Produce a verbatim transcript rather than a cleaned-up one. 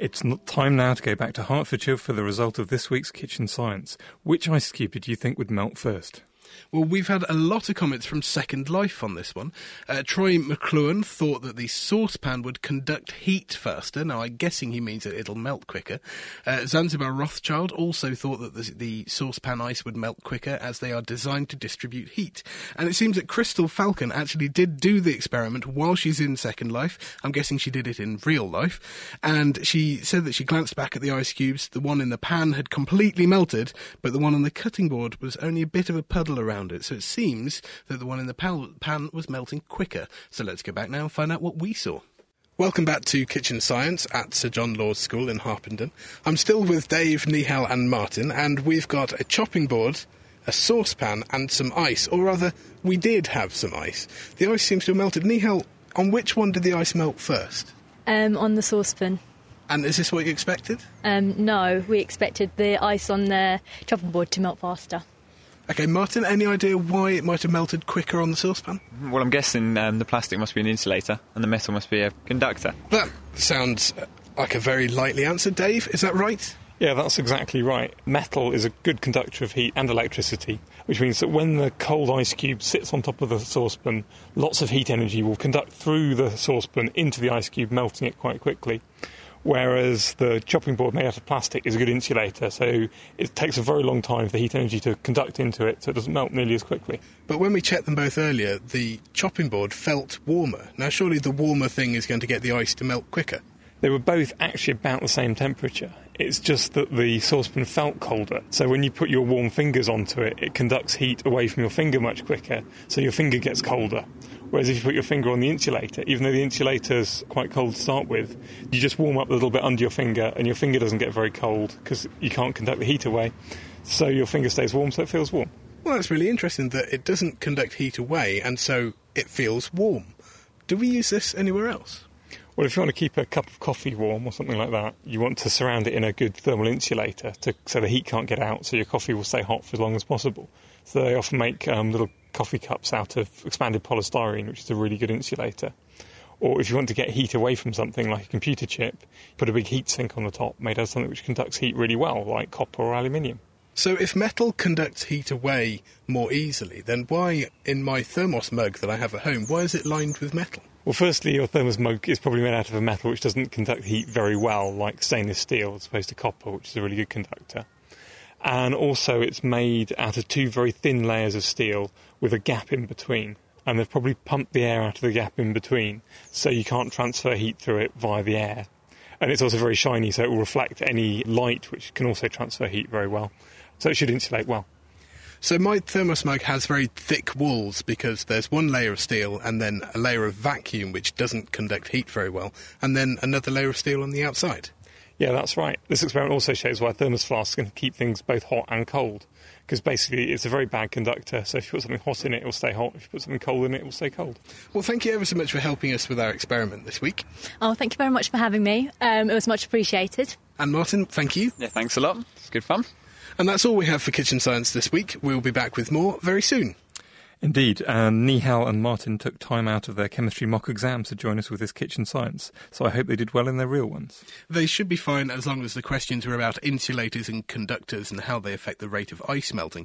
It's not time now to go back to Hertfordshire for the result of this week's Kitchen Science. Which ice cube did you think would melt first? Well, we've had a lot of comments from Second Life on this one. Uh, Troy McLuhan thought that the saucepan would conduct heat faster. Now, I'm guessing he means that it'll melt quicker. Uh, Zanzibar Rothschild also thought that the, the saucepan ice would melt quicker as they are designed to distribute heat. And it seems that Crystal Falcon actually did do the experiment while she's in Second Life. I'm guessing she did it in real life. And she said that she glanced back at the ice cubes. The one in the pan had completely melted, but the one on the cutting board was only a bit of a puddle around it. So it seems that the one in the pan was melting quicker. So let's go back now and find out what we saw. Welcome back to Kitchen Science at Sir John Lawes School in Harpenden. I'm still with Dave, Nihal and Martin, and we've got a chopping board, a saucepan and some ice. Or rather, we did have some ice. The ice seems to have melted. Nihal, on which one did the ice melt first? Um, on the saucepan. And is this what you expected? Um, no, we expected the ice on the chopping board to melt faster. OK, Martin, any idea why it might have melted quicker on the saucepan? Well, I'm guessing um, the plastic must be an insulator and the metal must be a conductor. That sounds like a very likely answer. Dave, is that right? Yeah, that's exactly right. Metal is a good conductor of heat and electricity, which means that when the cold ice cube sits on top of the saucepan, lots of heat energy will conduct through the saucepan into the ice cube, melting it quite quickly. Whereas the chopping board made out of plastic is a good insulator, so it takes a very long time for the heat energy to conduct into it, so it doesn't melt nearly as quickly. But when we checked them both earlier, the chopping board felt warmer. Now, surely the warmer thing is going to get the ice to melt quicker. They were both actually about the same temperature. It's just that the saucepan felt colder. So when you put your warm fingers onto it, it conducts heat away from your finger much quicker, so your finger gets colder. Whereas if you put your finger on the insulator, even though the insulator's quite cold to start with, you just warm up a little bit under your finger, and your finger doesn't get very cold because you can't conduct the heat away. So your finger stays warm, so it feels warm. Well, that's really interesting that it doesn't conduct heat away, and so it feels warm. Do we use this anywhere else? Well, if you want to keep a cup of coffee warm or something like that, you want to surround it in a good thermal insulator to, so the heat can't get out, so your coffee will stay hot for as long as possible. So they often make um, little coffee cups out of expanded polystyrene, which is a really good insulator. Or if you want to get heat away from something like a computer chip, put a big heat sink on the top made out of something which conducts heat really well, like copper or aluminium. So if metal conducts heat away more easily, then why, in my thermos mug that I have at home, why is it lined with metal? Well, firstly, your thermos mug is probably made out of a metal which doesn't conduct heat very well, like stainless steel, as opposed to copper, which is a really good conductor. And also it's made out of two very thin layers of steel with a gap in between. And they've probably pumped the air out of the gap in between, so you can't transfer heat through it via the air. And it's also very shiny, so it will reflect any light, which can also transfer heat very well. So it should insulate well. So my thermos mug has very thick walls because there's one layer of steel and then a layer of vacuum which doesn't conduct heat very well, and then another layer of steel on the outside. Yeah, that's right. This experiment also shows why thermos flasks can keep things both hot and cold, because basically it's a very bad conductor, so if you put something hot in it, it will stay hot. If you put something cold in it, it will stay cold. Well, thank you ever so much for helping us with our experiment this week. Oh, thank you very much for having me. Um, it was much appreciated. And Martin, thank you. Yeah, thanks a lot. It's good fun. And that's all we have for Kitchen Science this week. We'll be back with more very soon. Indeed, and Nihal and Martin took time out of their chemistry mock exams to join us with this Kitchen Science, so I hope they did well in their real ones. They should be fine as long as the questions were about insulators and conductors and how they affect the rate of ice melting.